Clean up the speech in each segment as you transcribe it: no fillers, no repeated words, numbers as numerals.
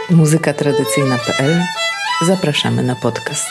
muzykatradycyjna.pl. Zapraszamy na podcast.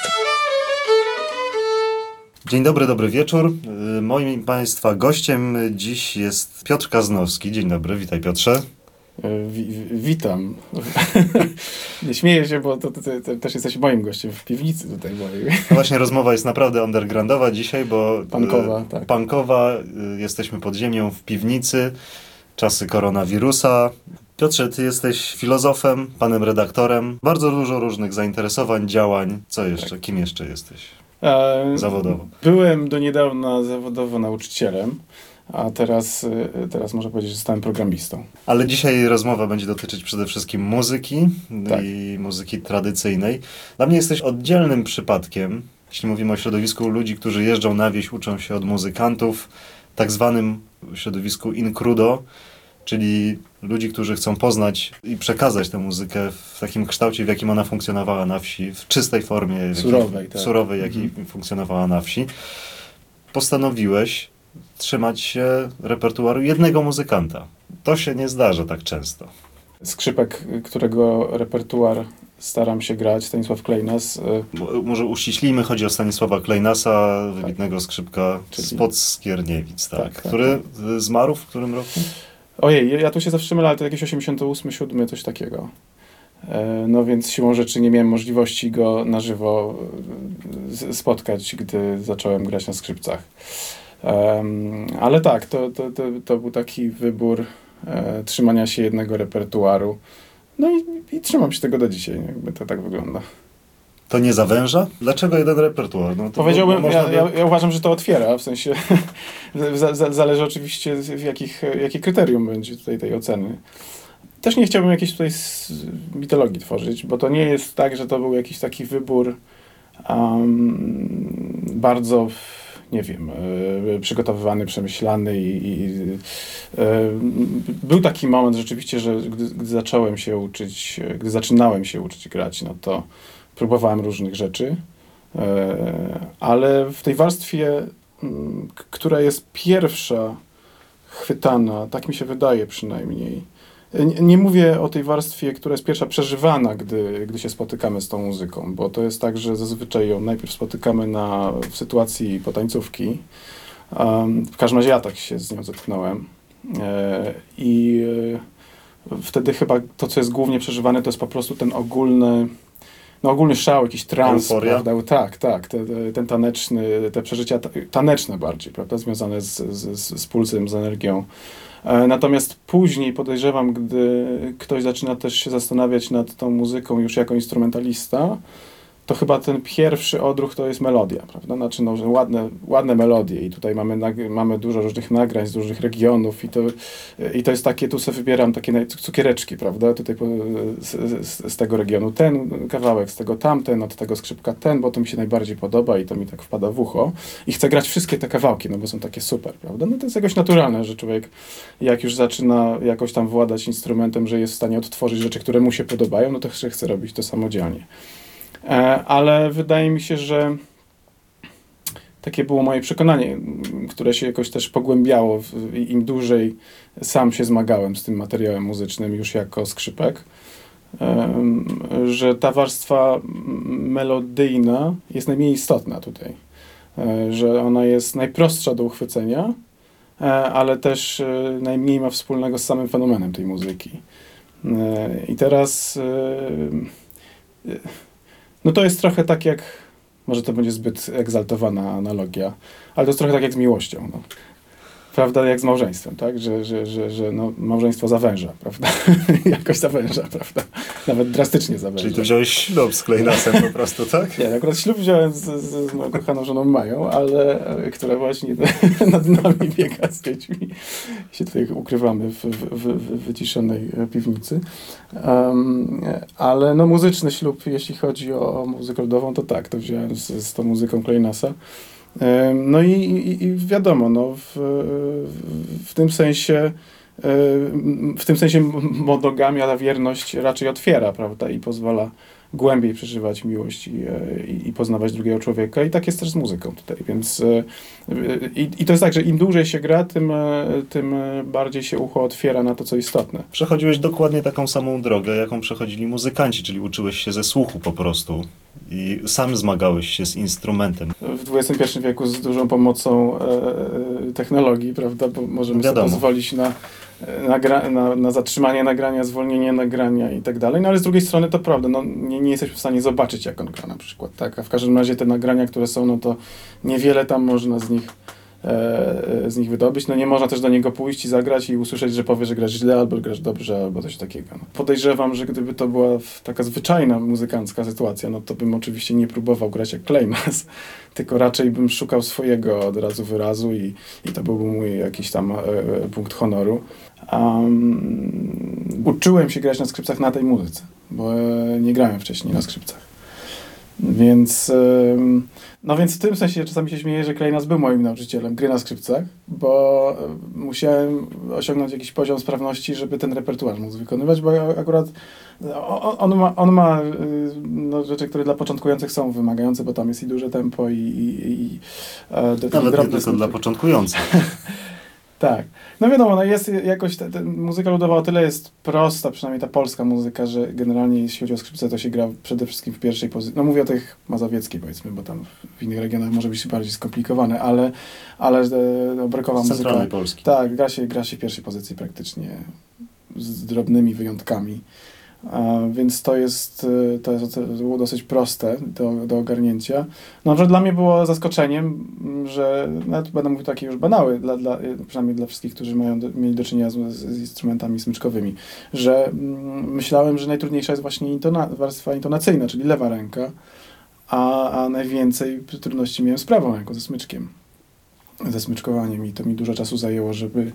Dzień dobry, dobry wieczór. Moim Państwa gościem dziś jest Piotr Kaznowski. Dzień dobry, witaj Piotrze. Witam. Nie śmieję się, bo to też jesteś moim gościem w piwnicy tutaj mojej. No właśnie, rozmowa jest naprawdę undergroundowa dzisiaj, bo punkowa, tak. Punkowa, jesteśmy pod ziemią w piwnicy, czasy koronawirusa. Piotrze, ty jesteś filozofem, panem redaktorem, bardzo dużo różnych zainteresowań, działań. Co jeszcze? Tak. Kim jeszcze jesteś zawodowo? Byłem do niedawna zawodowo nauczycielem, a teraz można powiedzieć, że zostałem programistą. Ale dzisiaj rozmowa będzie dotyczyć przede wszystkim muzyki, tak, i muzyki tradycyjnej. Dla mnie jesteś oddzielnym przypadkiem, jeśli mówimy o środowisku ludzi, którzy jeżdżą na wieś, uczą się od muzykantów, tak zwanym środowisku incrudo, czyli ludzi, którzy chcą poznać i przekazać tę muzykę w takim kształcie, w jakim ona funkcjonowała na wsi, w czystej formie, surowej, jakiej funkcjonowała na wsi. Postanowiłeś trzymać się repertuaru jednego muzykanta. To się nie zdarza tak często. Skrzypek, którego repertuar staram się grać, Stanisław Klejnas. Może uściślimy, chodzi o Stanisława Klejnasa, wybitnego skrzypka spod Skierniewic, który zmarł w którym roku? Ojej, ja tu się zawsze mylę, ale to jakieś 88, 7, coś takiego. No więc siłą rzeczy nie miałem możliwości go na żywo spotkać, gdy zacząłem grać na skrzypcach. Ale tak, to był taki wybór trzymania się jednego repertuaru. No i trzymam się tego do dzisiaj, jakby to tak wygląda. To nie zawęża? Dlaczego jeden repertuar? No to powiedziałbym, ja uważam, że to otwiera, w sensie zależy oczywiście jakie kryterium będzie tutaj tej oceny. Też nie chciałbym jakiejś tutaj mitologii tworzyć, bo to nie jest tak, że to był jakiś taki wybór bardzo, nie wiem, przygotowywany, przemyślany i był taki moment rzeczywiście, że gdy zaczynałem się uczyć grać, no to próbowałem różnych rzeczy, ale w tej warstwie, która jest pierwsza chwytana, tak mi się wydaje przynajmniej, nie mówię o tej warstwie, która jest pierwsza przeżywana, gdy się spotykamy z tą muzyką, bo to jest tak, że zazwyczaj ją najpierw spotykamy w sytuacji potańcówki. W każdym razie ja tak się z nią zetknąłem. I wtedy chyba to, co jest głównie przeżywane, to jest po prostu ten ogólny szał, jakiś trans, prawda? Tak, ten taneczny, te przeżycia taneczne bardziej, prawda? Związane z pulsem, z energią. Natomiast później podejrzewam, gdy ktoś zaczyna też się zastanawiać nad tą muzyką już jako instrumentalista, to chyba ten pierwszy odruch to jest melodia, prawda? Znaczy, że ładne melodie i tutaj mamy dużo różnych nagrań z różnych regionów i to jest takie, tu sobie wybieram takie cukiereczki, prawda? Tutaj z tego regionu ten kawałek, z tego tamten, od tego skrzypka ten, bo to mi się najbardziej podoba i to mi tak wpada w ucho i chcę grać wszystkie te kawałki, no bo są takie super, prawda? No to jest jakoś naturalne, że człowiek jak już zaczyna jakoś tam władać instrumentem, że jest w stanie odtworzyć rzeczy, które mu się podobają, no to chce robić to samodzielnie. Ale wydaje mi się, że takie było moje przekonanie, które się jakoś też pogłębiało im dłużej sam się zmagałem z tym materiałem muzycznym już jako skrzypek, że ta warstwa melodyjna jest najmniej istotna tutaj, że ona jest najprostsza do uchwycenia, ale też najmniej ma wspólnego z samym fenomenem tej muzyki. I teraz no to jest trochę tak jak, może to będzie zbyt egzaltowana analogia, ale to jest trochę tak jak z miłością, no. Prawda, jak z małżeństwem, tak? Że no, małżeństwo zawęża, prawda? Jakoś zawęża, prawda? Nawet drastycznie zawęża. Czyli ty wziąłeś ślub z Klejnasem po prostu, tak? Nie, akurat ślub wziąłem z moją kochaną żoną Mają, ale która właśnie nad nami biega z dziećmi. Się tutaj ukrywamy w wyciszonej piwnicy. Ale no muzyczny ślub, jeśli chodzi o muzykę ludową, to tak, to wziąłem z tą muzyką Klejnasa. No i wiadomo, no w tym sensie w tym sensie monogamia, ta wierność raczej otwiera, prawda, i pozwala głębiej przeżywać miłość i poznawać drugiego człowieka. I tak jest też z muzyką tutaj, więc i to jest tak, że im dłużej się gra, tym bardziej się ucho otwiera na to, co istotne. Przechodziłeś dokładnie taką samą drogę, jaką przechodzili muzykanci, czyli uczyłeś się ze słuchu po prostu i sam zmagałeś się z instrumentem. W XXI wieku z dużą pomocą technologii, prawda, bo możemy sobie pozwolić na zatrzymanie nagrania, zwolnienie nagrania i tak dalej, no ale z drugiej strony to prawda, no nie jesteśmy w stanie zobaczyć, jak on gra na przykład, tak, a w każdym razie te nagrania, które są, no to niewiele tam można z nich wydobyć, no nie można też do niego pójść i zagrać i usłyszeć, że powie, że grasz źle, albo grasz dobrze, albo coś takiego. No. Podejrzewam, że gdyby to była taka zwyczajna muzykancka sytuacja, no to bym oczywiście nie próbował grać jak Klejmas, tylko raczej bym szukał swojego od razu wyrazu i to byłby mój jakiś tam punkt honoru. Uczyłem się grać na skrzypcach na tej muzyce, bo nie grałem wcześniej na skrzypcach. Więc w tym sensie czasami się śmieję, że Klejnas był moim nauczycielem gry na skrzypcach, bo musiałem osiągnąć jakiś poziom sprawności, żeby ten repertuar móc wykonywać, bo akurat on ma rzeczy, które dla początkujących są wymagające, bo tam jest i duże tempo nawet nie tylko dla początkujących. Tak. No wiadomo, no jest jakoś muzyka ludowa o tyle jest prosta, przynajmniej ta polska muzyka, że generalnie jeśli chodzi o skrzypce, to się gra przede wszystkim w pierwszej pozycji. No mówię o tych mazowieckiej, powiedzmy, bo tam w innych regionach może być bardziej skomplikowane, ale brekowa muzyka... Centralnej Polski. Tak, gra się w pierwszej pozycji praktycznie, z drobnymi wyjątkami. Więc to jest dosyć proste do ogarnięcia. No, na przykład dla mnie było zaskoczeniem, że nawet będę mówił takie już banały, przynajmniej dla wszystkich, którzy mieli do czynienia z instrumentami smyczkowymi, że myślałem, że najtrudniejsza jest właśnie warstwa intonacyjna, czyli lewa ręka, a najwięcej trudności miałem z prawą ręką, ze smyczkiem, ze smyczkowaniem i to mi dużo czasu zajęło, żeby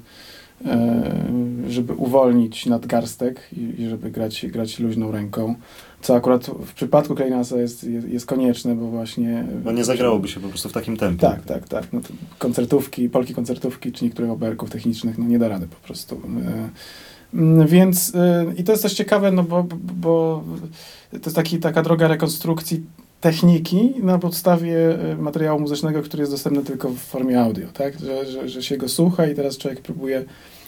uwolnić nadgarstek i żeby grać luźną ręką, co akurat w przypadku Klejnasa jest konieczne, bo właśnie... Bo nie zagrałoby się po prostu w takim tempie. Tak. No polki koncertówki, czy niektórych operków technicznych, no nie da rady po prostu. Więc i to jest też ciekawe, no bo to jest taka droga rekonstrukcji techniki na podstawie materiału muzycznego, który jest dostępny tylko w formie audio, tak? Że się go słucha i teraz człowiek próbuje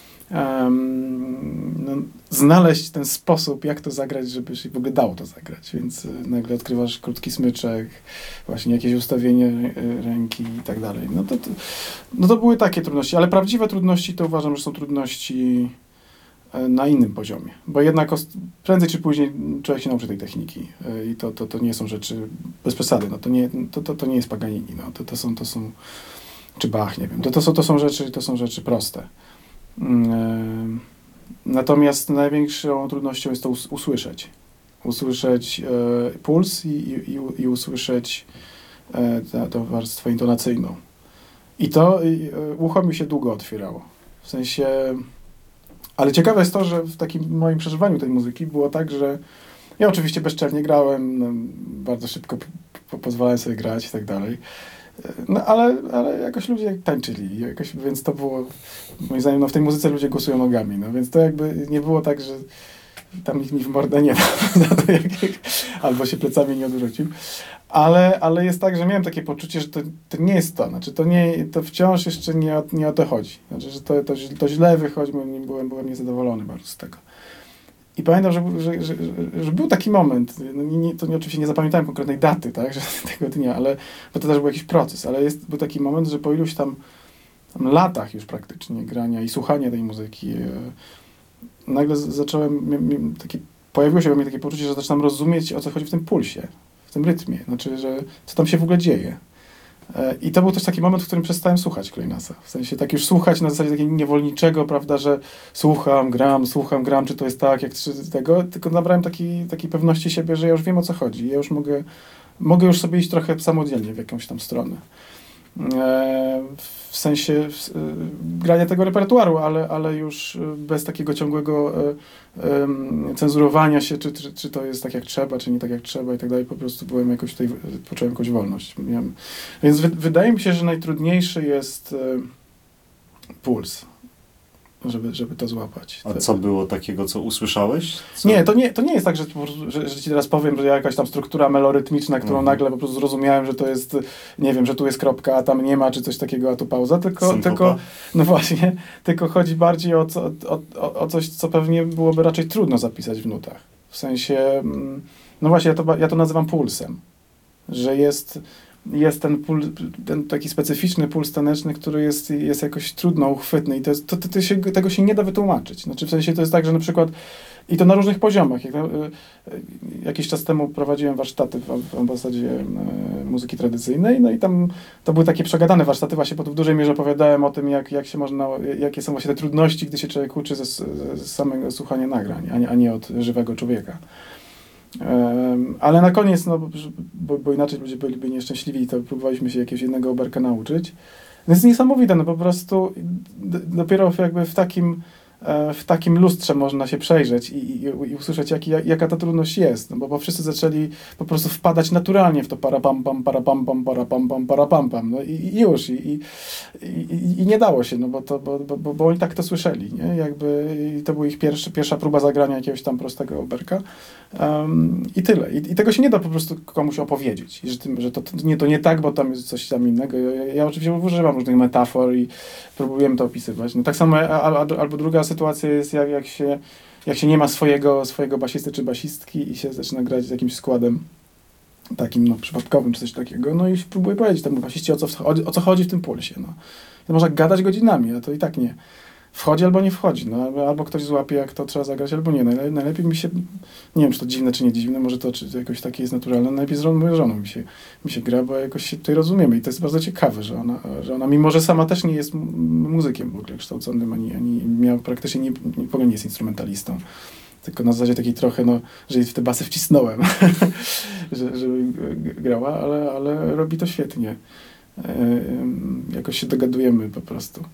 znaleźć ten sposób, jak to zagrać, żeby się w ogóle dało to zagrać. Więc nagle odkrywasz krótki smyczek, właśnie jakieś ustawienie ręki i tak dalej. No to były takie trudności, ale prawdziwe trudności to uważam, że są trudności na innym poziomie, bo jednak prędzej czy później człowiek się nauczy tej techniki i to nie są rzeczy bez przesady, no to nie jest Paganini, no to są czy Bach, nie wiem, to są rzeczy proste. Natomiast największą trudnością jest to usłyszeć puls i usłyszeć tę warstwę intonacyjną. I to ucho mi się długo otwierało, w sensie. Ale ciekawe jest to, że w takim moim przeżywaniu tej muzyki było tak, że ja oczywiście bezczelnie grałem, no, bardzo szybko pozwalałem sobie grać i tak dalej, no ale jakoś ludzie tańczyli, więc to było, moim zdaniem, no, w tej muzyce ludzie głosują nogami, no więc to jakby nie było tak, że tam nikt mi w mordę nie dał, albo się plecami nie odwrócił, ale jest tak, że miałem takie poczucie, że to nie jest to, znaczy to wciąż jeszcze nie o to chodzi, znaczy, że to źle wychodzi, byłem niezadowolony bardzo z tego. I pamiętam, że był taki moment, oczywiście nie zapamiętałem konkretnej daty, tak, że tego dnia, bo to też był jakiś proces, ale był taki moment, że po iluś tam latach już praktycznie grania i słuchania tej muzyki, nagle pojawiło się we mnie takie poczucie, że zaczynam rozumieć, o co chodzi w tym pulsie, w tym rytmie, znaczy, że co tam się w ogóle dzieje. I to był też taki moment, w którym przestałem słuchać Klejnasa. W sensie tak już słuchać na zasadzie takiego niewolniczego, prawda, że słucham, gram, czy to jest tak, jak czy tego, tylko nabrałem takiej pewności siebie, że ja już wiem, o co chodzi. Ja już mogę już sobie iść trochę samodzielnie w jakąś tam stronę. W sensie grania tego repertuaru, ale już bez takiego ciągłego cenzurowania się, czy to jest tak jak trzeba, czy nie tak jak trzeba i tak dalej. Po prostu poczułem jakąś wolność. Więc wydaje mi się, że najtrudniejszy jest puls. żeby to złapać. A co było takiego, co usłyszałeś? Nie, to nie jest tak, że ci teraz powiem, że jakaś tam struktura melorytmiczna, którą nagle po prostu zrozumiałem, że to jest, nie wiem, że tu jest kropka, a tam nie ma, czy coś takiego, a tu pauza, tylko no właśnie, tylko chodzi bardziej o coś, co pewnie byłoby raczej trudno zapisać w nutach. W sensie, no właśnie, ja to nazywam pulsem, że jest ten taki specyficzny puls taneczny, który jest jakoś trudno uchwytny i tego się nie da wytłumaczyć. Znaczy w sensie to jest tak, że na przykład i to na różnych poziomach. Jakiś czas temu prowadziłem warsztaty w ambasadzie muzyki tradycyjnej, no i tam to były takie przegadane warsztaty, właśnie w dużej mierze opowiadałem o tym, jak się można, jakie są właśnie te trudności, gdy się człowiek uczy ze samego słuchania nagrań, a nie od żywego człowieka. Ale na koniec, no, bo inaczej ludzie byliby nieszczęśliwi, to próbowaliśmy się jakiegoś jednego oberka nauczyć. To jest niesamowite, no po prostu dopiero jakby w takim lustrze można się przejrzeć i usłyszeć, jaka ta trudność jest, no bo wszyscy zaczęli po prostu wpadać naturalnie w to parapam-pam, parapam-pam, parapam-pam, parapam-pam, no i już, i nie dało się, no bo oni tak to słyszeli, nie? Jakby to była ich pierwsza próba zagrania jakiegoś tam prostego oberka i tyle. I tego się nie da po prostu komuś opowiedzieć, że to nie tak, bo tam jest coś tam innego. Ja oczywiście używam różnych metafor i próbujemy to opisywać. No tak samo, albo druga sytuacja jest, jak się nie ma swojego basisty czy basistki i się zaczyna grać z jakimś składem takim no, przypadkowym czy coś takiego, no i próbuję powiedzieć temu basiście, o co chodzi w tym pulsie. No. To można gadać godzinami, a to i tak nie. Wchodzi albo nie wchodzi, no, albo ktoś złapie, jak to trzeba zagrać, albo nie. Najlepiej mi się, nie wiem, czy to dziwne, czy nie dziwne, może to czy jakoś takie jest naturalne, najlepiej z moją żoną mi się gra, bo jakoś się tutaj rozumiemy i to jest bardzo ciekawe, że ona mimo że sama też nie jest muzykiem w ogóle kształconym, ani miała praktycznie w ogóle nie jest instrumentalistą. Tylko na zasadzie takiej trochę, no, że w te basy wcisnąłem, żeby grała, ale robi to świetnie. Jakoś się dogadujemy po prostu.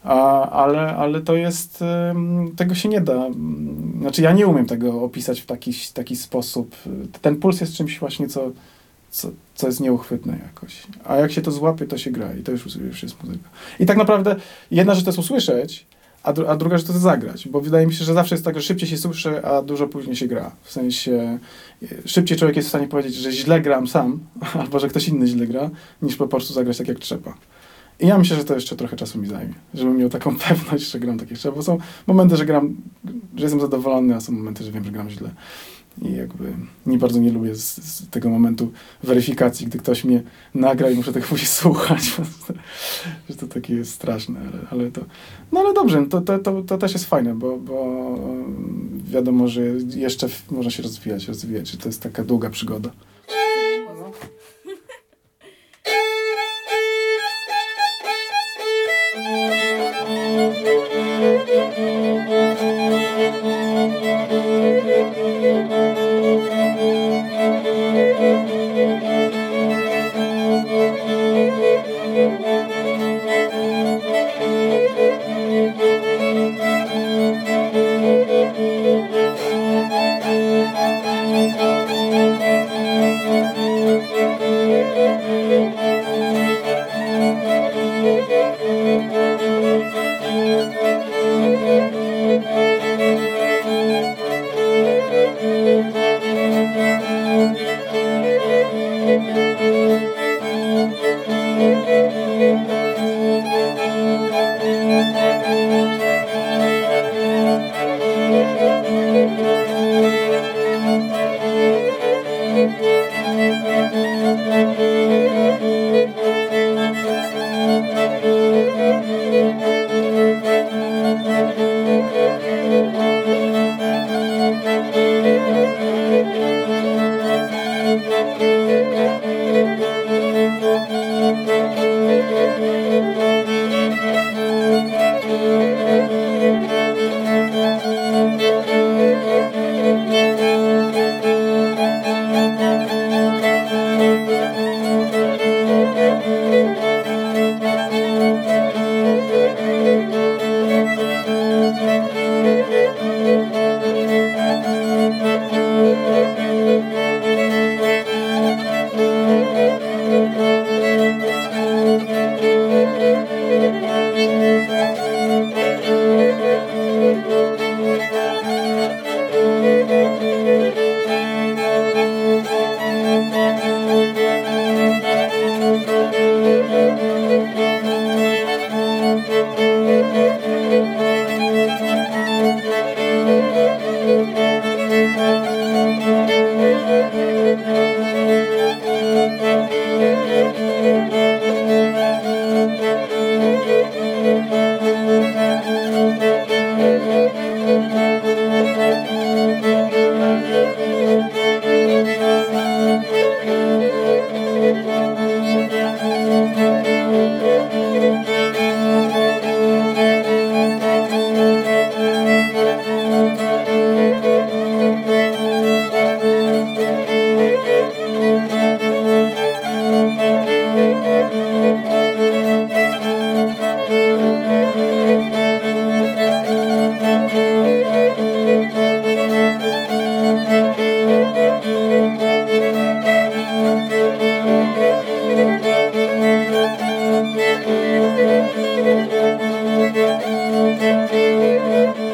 Ale to jest, tego się nie da, znaczy ja nie umiem tego opisać w taki sposób. Ten puls jest czymś właśnie, co jest nieuchwytne jakoś. A jak się to złapie, to się gra i to już jest muzyka. I tak naprawdę jedna rzecz to jest usłyszeć, a druga rzecz to jest zagrać, bo wydaje mi się, że zawsze jest tak, że szybciej się słyszy, a dużo później się gra. W sensie szybciej człowiek jest w stanie powiedzieć, że źle gram sam, albo że ktoś inny źle gra, niż po prostu zagrać tak, jak trzeba. I ja myślę, że to jeszcze trochę czasu mi zajmie, żebym miał taką pewność, że gram tak, jak trzeba, bo są momenty, że jestem zadowolony, a są momenty, że wiem, że gram źle. I jakby bardzo nie lubię z tego momentu weryfikacji, gdy ktoś mnie nagra i muszę tego później słuchać. Że to takie jest straszne, ale to... No ale dobrze, to też jest fajne, bo wiadomo, że jeszcze można się rozwijać, że to jest taka długa przygoda.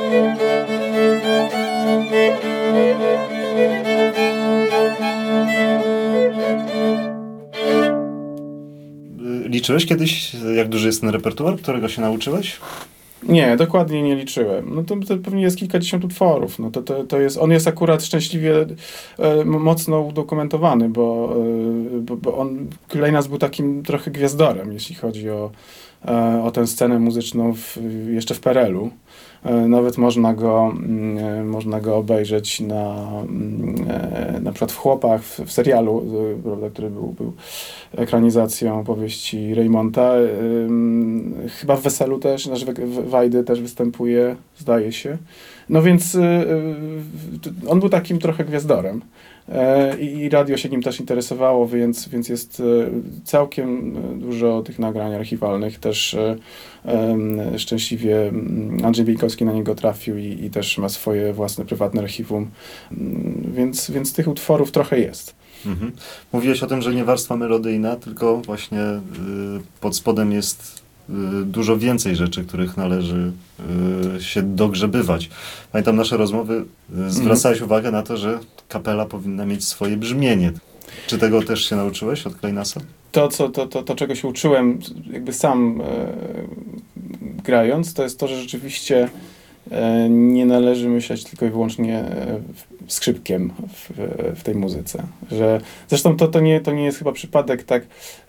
Liczyłeś kiedyś, jak duży jest ten repertuar, którego się nauczyłeś? Nie, dokładnie nie liczyłem. No to pewnie jest kilkadziesiąt utworów. No to jest, on jest akurat szczęśliwie mocno udokumentowany, bo on, Klejnas był takim trochę gwiazdorem, jeśli chodzi o tę scenę muzyczną jeszcze w PRL-u. Nawet można go obejrzeć na przykład w Chłopach, w serialu, prawda, który był ekranizacją powieści Reymonta. Chyba w Weselu też, znaczy Wajdy też występuje, zdaje się. No więc on był takim trochę gwiazdorem. I radio się nim też interesowało, więc jest całkiem dużo tych nagrań archiwalnych. Też szczęśliwie Andrzej Bieńkowski na niego trafił i też ma swoje własne prywatne archiwum, więc tych utworów trochę jest. Mhm. Mówiłeś o tym, że nie warstwa melodyjna, tylko właśnie pod spodem jest dużo więcej rzeczy, których należy się dogrzebywać. Pamiętam nasze rozmowy, zwracałeś uwagę na to, że kapela powinna mieć swoje brzmienie. Czy tego też się nauczyłeś od Klejnasa? To czego się uczyłem jakby sam grając, to jest to, że rzeczywiście nie należy myśleć tylko i wyłącznie skrzypkiem w tej muzyce. Zresztą to nie jest chyba przypadek, tak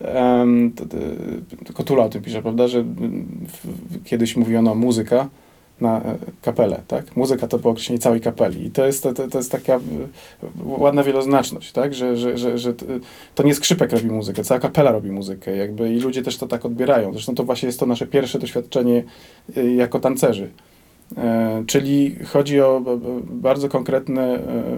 Kotula o tym pisze, prawda, że kiedyś mówiono muzyka na kapelę, tak? Muzyka to było określenie całej kapeli. I to jest taka ładna wieloznaczność, tak? Że to nie skrzypek robi muzykę, cała kapela robi muzykę, jakby i ludzie też to tak odbierają. Zresztą to właśnie jest to nasze pierwsze doświadczenie jako tancerzy. Czyli chodzi o bardzo konkretne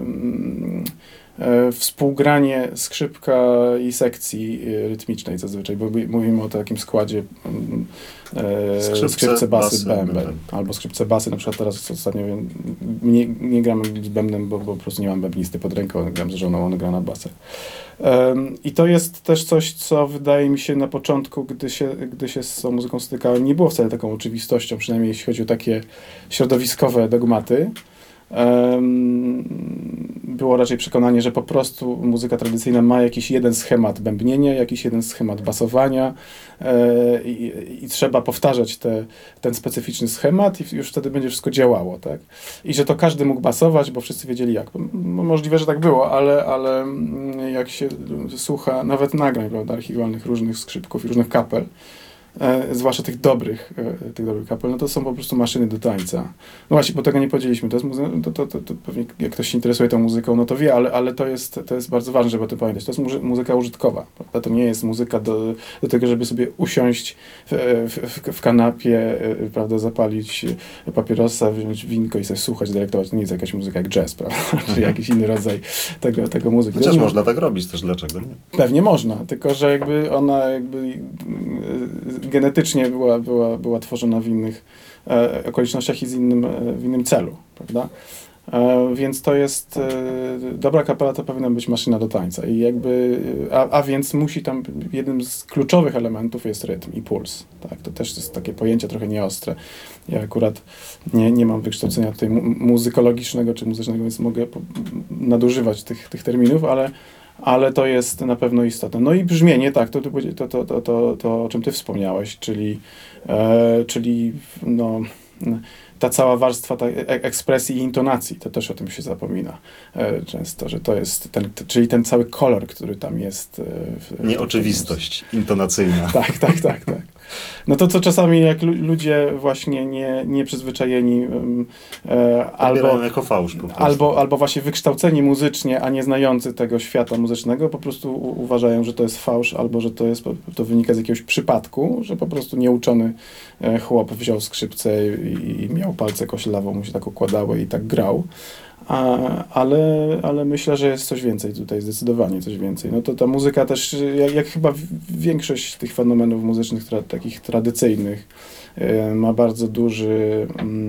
współgranie skrzypka i sekcji rytmicznej zazwyczaj, bo mówimy o takim składzie skrzypce, basy, bęben. Albo skrzypce, basy, na przykład teraz ostatnio nie gram z bębnem, bo po prostu nie mam bębnisty pod ręką, gram z żoną, on gra na basach. I to jest też coś, co wydaje mi się na początku, gdy się z tą muzyką stykałem, nie było wcale taką oczywistością, przynajmniej jeśli chodzi o takie środowiskowe dogmaty. Było raczej przekonanie, że po prostu muzyka tradycyjna ma jakiś jeden schemat bębnienia, jakiś jeden schemat basowania i trzeba powtarzać ten specyficzny schemat i już wtedy będzie wszystko działało, tak? I że to każdy mógł basować, bo wszyscy wiedzieli jak. Możliwe, że tak było, ale jak się słucha nawet nagrań, prawda, archiwalnych różnych skrzypków i różnych kapel, zwłaszcza tych dobrych kapel, no to są po prostu maszyny do tańca. No właśnie, bo tego nie powiedzieliśmy. To jest to pewnie jak ktoś się interesuje tą muzyką, no to wie, ale to jest bardzo ważne, żeby o tym pamiętać. To jest muzyka użytkowa, prawda? To nie jest muzyka do tego, żeby sobie usiąść w kanapie, prawda, zapalić papierosa, wziąć winko i sobie słuchać, delektować. To nie jest jakaś muzyka jak jazz, prawda? Czy jakiś inny rodzaj tego muzyki. Chociaż można tak robić też, dlaczego nie? Pewnie można, tylko że ona genetycznie była tworzona w innych okolicznościach i w innym celu, prawda? Więc to jest dobra kapela, to powinna być maszyna do tańca i a więc musi tam, jednym z kluczowych elementów jest rytm i puls, tak? To też jest takie pojęcie trochę nieostre. Ja akurat nie mam wykształcenia tutaj muzykologicznego czy muzycznego, więc mogę nadużywać tych terminów, ale to jest na pewno istotne. No i brzmienie, tak, to o czym ty wspomniałeś, czyli no, ta cała warstwa ekspresji i intonacji, to też o tym się zapomina często, że to jest czyli ten cały kolor, który tam jest. Nieoczywistość intonacyjna. Tak. No to co czasami jak ludzie właśnie nieprzyzwyczajeni jako fałsz po prostu. albo właśnie wykształceni muzycznie, a nie znający tego świata muzycznego, po prostu uważają, że to jest fałsz, albo że to wynika z jakiegoś przypadku, że po prostu nieuczony chłop wziął skrzypce i miał palce koślawo, mu się tak układały i tak grał. Ale myślę, że jest coś więcej tutaj, zdecydowanie coś więcej. No to ta muzyka też, jak chyba większość tych fenomenów muzycznych, takich tradycyjnych, ma bardzo duży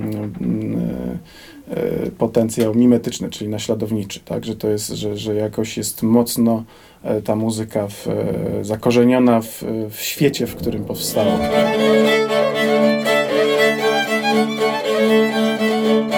potencjał mimetyczny, czyli naśladowniczy, tak? Że to jest, że jakoś jest mocno ta muzyka zakorzeniona w świecie, w którym powstała.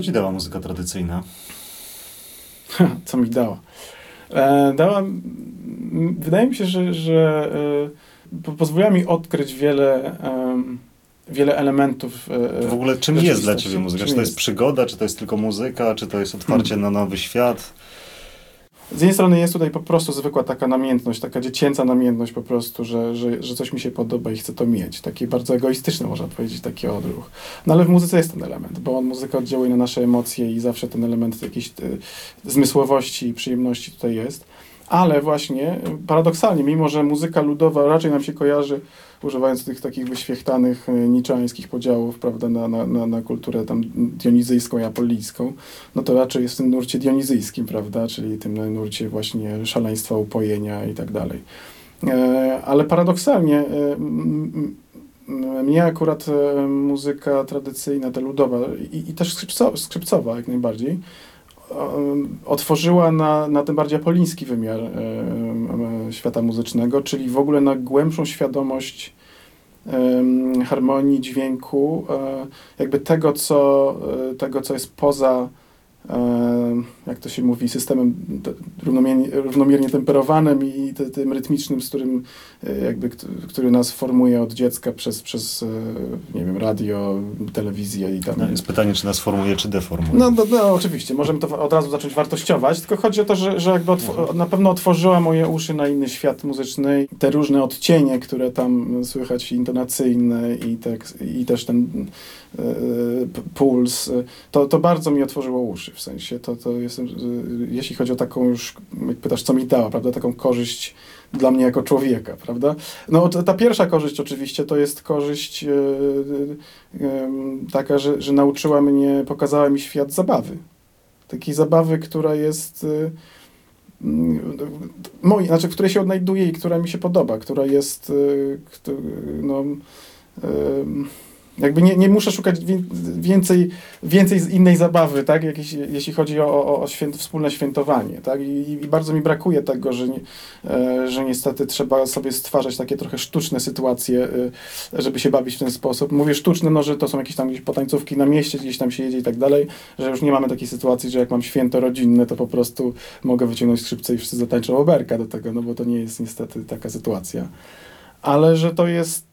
ci dała muzyka tradycyjna? Co mi dała? Dała, wydaje mi się, że pozwoliła mi odkryć wiele elementów. W ogóle czym jest dla ciebie muzyka? Czy to jest przygoda, czy to jest tylko muzyka, czy to jest otwarcie na nowy świat? Z jednej strony jest tutaj po prostu zwykła taka namiętność, taka dziecięca namiętność po prostu, że coś mi się podoba i chcę to mieć. Taki bardzo egoistyczny, można powiedzieć, taki odruch. No ale w muzyce jest ten element, bo muzyka oddziałuje na nasze emocje i zawsze ten element jakiejś zmysłowości i przyjemności tutaj jest. Ale właśnie paradoksalnie, mimo że muzyka ludowa raczej nam się kojarzy, używając tych takich wyświechtanych niczańskich podziałów, prawda, na kulturę tam dionizyjską i apollijską, no to raczej jest w tym nurcie dionizyjskim, prawda, czyli tym nurcie właśnie szaleństwa, upojenia i tak dalej. Ale paradoksalnie mnie akurat muzyka tradycyjna, ta ludowa i też skrzypcowa jak najbardziej, otworzyła na ten bardziej apoliński wymiar świata muzycznego, czyli w ogóle na głębszą świadomość harmonii, dźwięku, jakby tego, co jest poza, jak to się mówi, systemem równomiernie temperowanym i tym rytmicznym, który nas formuje od dziecka przez nie wiem, radio, telewizję i tam. No, jest pytanie, czy nas formuje, czy deformuje. No, oczywiście, możemy to od razu zacząć wartościować, tylko chodzi o to, że jakby na pewno otworzyła moje uszy na inny świat muzyczny. Te różne odcienie, które tam słychać, intonacyjne i też ten puls, to bardzo mi otworzyło uszy, w sensie, to jestem, jeśli chodzi o taką już, jak pytasz, co mi dała, prawda, taką korzyść dla mnie jako człowieka, prawda? No ta pierwsza korzyść oczywiście to jest korzyść taka, że nauczyła mnie, pokazała mi świat zabawy. Takiej zabawy, która jest w której się odnajduję i która mi się podoba, która jest jakby nie muszę szukać więcej z innej zabawy, tak? Jeśli chodzi o wspólne świętowanie, tak? I bardzo mi brakuje tego, że niestety trzeba sobie stwarzać takie trochę sztuczne sytuacje, żeby się bawić w ten sposób. Mówię sztuczne, no, że to są jakieś tam potańcówki na mieście, gdzieś tam się jedzie i tak dalej, że już nie mamy takiej sytuacji, że jak mam święto rodzinne, to po prostu mogę wyciągnąć skrzypce i wszyscy zatańczą oberka do tego, no bo to nie jest niestety taka sytuacja. Ale że to jest...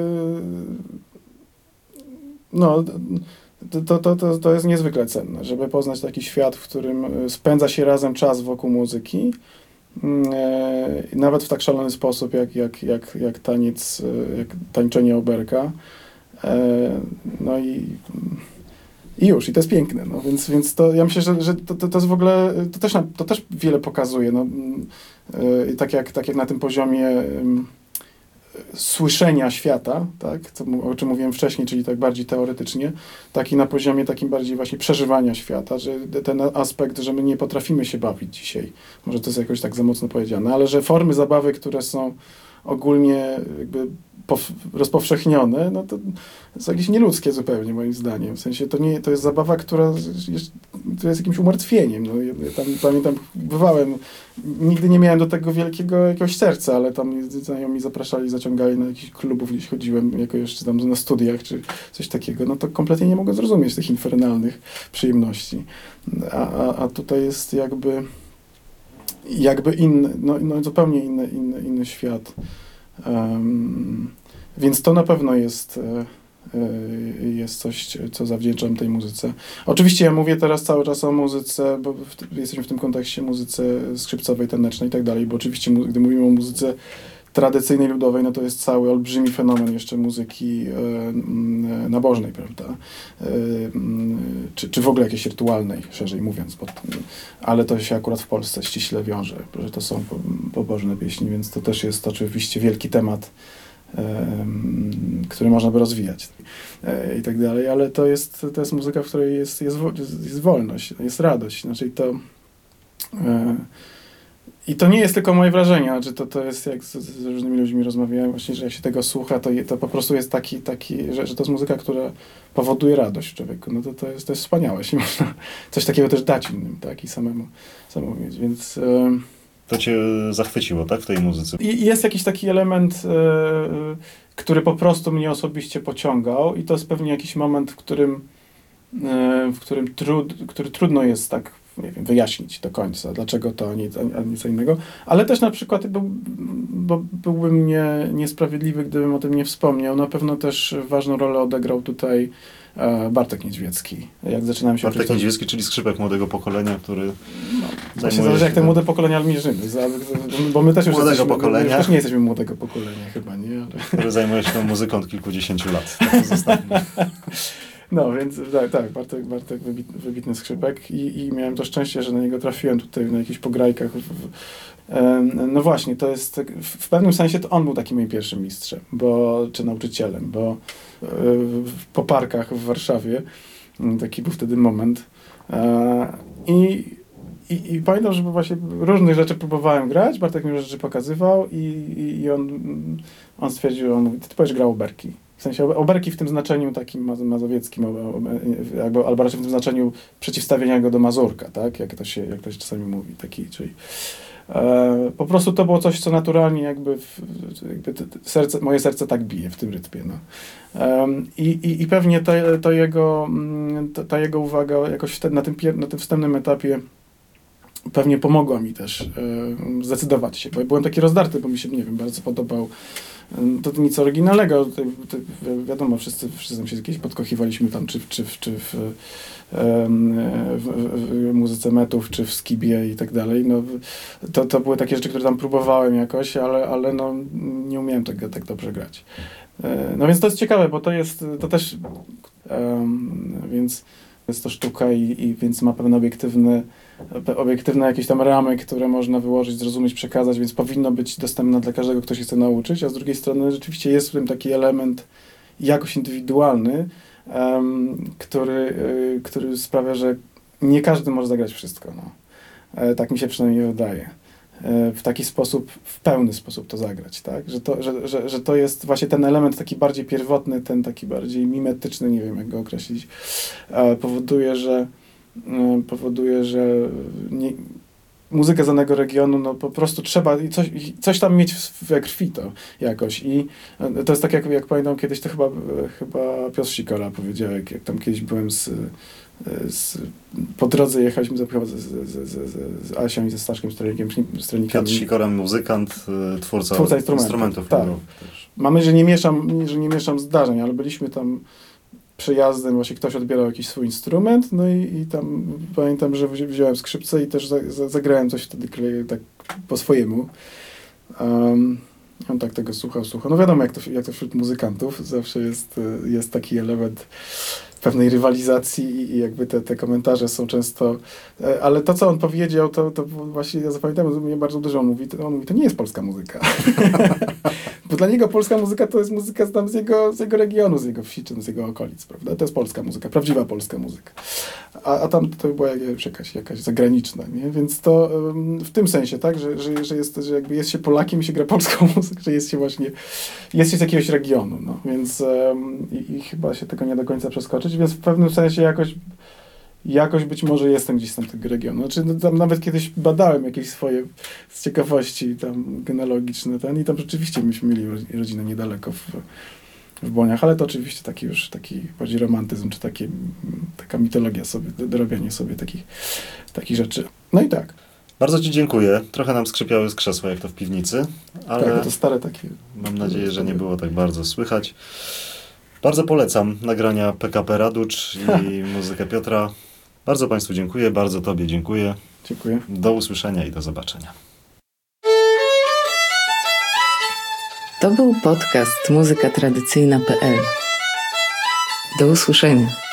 To jest niezwykle cenne, żeby poznać taki świat, w którym spędza się razem czas wokół muzyki, nawet w tak szalony sposób, jak taniec, jak tańczenie oberka. No i już, i to jest piękne. No, więc to, ja myślę, że to jest w ogóle, to też wiele pokazuje. No, tak jak na tym poziomie słyszenia świata, tak, o czym mówiłem wcześniej, czyli tak bardziej teoretycznie, tak i na poziomie takim bardziej właśnie przeżywania świata, że ten aspekt, że my nie potrafimy się bawić dzisiaj, może to jest jakoś tak za mocno powiedziane, ale że formy zabawy, które są ogólnie jakby rozpowszechnione, no to są jakieś nieludzkie zupełnie, moim zdaniem. W sensie to jest zabawa, która jest jakimś umartwieniem. No, ja tam pamiętam, bywałem, nigdy nie miałem do tego wielkiego jakiegoś serca, ale tam znajomi zapraszali, zaciągali na jakichś klubów, gdzieś chodziłem jako jeszcze tam na studiach, czy coś takiego. No to kompletnie nie mogę zrozumieć tych infernalnych przyjemności. A tutaj jest jakby inny, no zupełnie inny świat. Więc to na pewno jest coś, co zawdzięczam tej muzyce. Oczywiście ja mówię teraz cały czas o muzyce, bo jesteśmy w tym kontekście muzyce skrzypcowej, tanecznej i tak dalej, bo oczywiście gdy mówimy o muzyce tradycyjnej, ludowej, no to jest cały olbrzymi fenomen jeszcze muzyki nabożnej, prawda? Czy w ogóle jakiejś rytualnej, szerzej mówiąc. Ale to się akurat w Polsce ściśle wiąże, że to są pobożne pieśni, więc to też jest oczywiście wielki temat, który można by rozwijać i tak dalej, ale to jest muzyka, w której jest wolność, jest radość. Znaczy i to nie jest tylko moje wrażenie, znaczy to jest, jak z różnymi ludźmi rozmawiałem, właśnie, że jak się tego słucha, to po prostu jest taki że to jest muzyka, która powoduje radość w człowieku. No to jest wspaniałe, jeśli można coś takiego też dać innym, tak, i samemu mieć, więc... To cię zachwyciło, tak, w tej muzyce? I jest jakiś taki element, który po prostu mnie osobiście pociągał i to jest pewnie jakiś moment, w którym który trudno jest tak, nie wiem, wyjaśnić do końca, dlaczego to, a nie co innego. Ale też na przykład byłbym niesprawiedliwy, gdybym o tym nie wspomniał. Na pewno też ważną rolę odegrał tutaj Bartek Niedźwiecki. Jak zaczynałem się Bartek Niedźwiecki, czyli skrzypek młodego pokolenia, który właśnie zależy, jak te młode pokolenia mierzymy. Bo my też już już nie jesteśmy młodego pokolenia chyba, nie? Ale... Który zajmuje się tą muzyką od kilkudziesięciu lat. Tak zostawmy. No, więc tak, Bartek wybitny skrzypek i miałem to szczęście, że na niego trafiłem tutaj na jakichś pograjkach. No właśnie, to jest, w pewnym sensie to on był takim moim pierwszym mistrzem, czy nauczycielem, bo po parkach w Warszawie, taki był wtedy moment. I pamiętam, że właśnie różnych rzeczy próbowałem grać, Bartek mi rzeczy pokazywał i on stwierdził, on mówi, ty będziesz grał oberki. W sensie oberki w tym znaczeniu takim mazowieckim, albo raczej w tym znaczeniu przeciwstawienia go do mazurka, tak? Jak to się czasami mówi. Czyli po prostu to było coś, co naturalnie moje serce tak bije w tym rytmie. No. I pewnie ta jego uwaga jakoś na tym wstępnym etapie pewnie pomogła mi też zdecydować się, bo byłem taki rozdarty, bo mi się, nie wiem, bardzo podobał. To nic oryginalnego. Wiadomo, wszyscy tam się kiedyś podkochiwaliśmy tam, czy w muzyce metów, czy w skibie i tak dalej. No, to były takie rzeczy, które tam próbowałem jakoś, ale no, nie umiałem tego tak dobrze grać. No więc to jest ciekawe, bo to też więc jest to sztuka i więc ma pewne obiektywne jakieś tam ramy, które można wyłożyć, zrozumieć, przekazać, więc powinno być dostępne dla każdego, kto się chce nauczyć, a z drugiej strony rzeczywiście jest w tym taki element jakoś indywidualny, który sprawia, że nie każdy może zagrać wszystko. No. Tak mi się przynajmniej wydaje. W taki sposób, w pełny sposób to zagrać, tak? Że to jest właśnie ten element taki bardziej pierwotny, ten taki bardziej mimetyczny, nie wiem jak go określić, powoduje, że muzykę z danego regionu, no po prostu trzeba coś tam mieć we krwi to jakoś. I to jest tak, jak pamiętam kiedyś, to chyba Piotr Sikora powiedział, jak tam kiedyś byłem po drodze jechaliśmy z Asią i ze Staszkiem Strelnikiem. Piotr Sikora, muzykant, twórca instrumentów. Tak. Mamy, że nie mieszam zdarzeń, ale byliśmy tam przejazdem, właśnie ktoś odbierał jakiś swój instrument, no i tam pamiętam, że wziąłem skrzypce i też zagrałem coś wtedy tak po swojemu. On tak tego słuchał. No wiadomo, jak to wśród muzykantów zawsze jest taki element pewnej rywalizacji i jakby te komentarze są często... Ale to, co on powiedział, to właśnie ja zapamiętałem, że mnie bardzo dużo on mówi, to nie jest polska muzyka. Bo dla niego polska muzyka to jest muzyka z jego regionu, z jego wsi, czy z jego okolic, prawda? To jest polska muzyka, prawdziwa polska muzyka. A tam to była jakaś zagraniczna, nie? Więc to w tym sensie, tak? Że jakby jest się Polakiem i się gra polską muzykę, że jest się z jakiegoś regionu, no. Więc i chyba się tego nie do końca przeskoczyć, więc w pewnym sensie jakoś być może jestem gdzieś z tamtego regionu. Znaczy, no, tam nawet kiedyś badałem jakieś swoje z ciekawości tam genealogiczne i tam rzeczywiście myśmy mieli rodzinę niedaleko w Boniach, ale to oczywiście taki bardziej romantyzm, czy taka mitologia sobie, dorobianie sobie takich rzeczy. No i tak. Bardzo ci dziękuję. Trochę nam skrzypiały z krzesła, jak to w piwnicy, ale tak, to stare takie. Mam nadzieję, że nie było tak bardzo słychać. Bardzo polecam nagrania PKP Raducz i muzykę Piotra. Bardzo Państwu dziękuję, bardzo Tobie dziękuję. Dziękuję. Do usłyszenia i do zobaczenia. To był podcast muzykatradycyjna.pl. Do usłyszenia.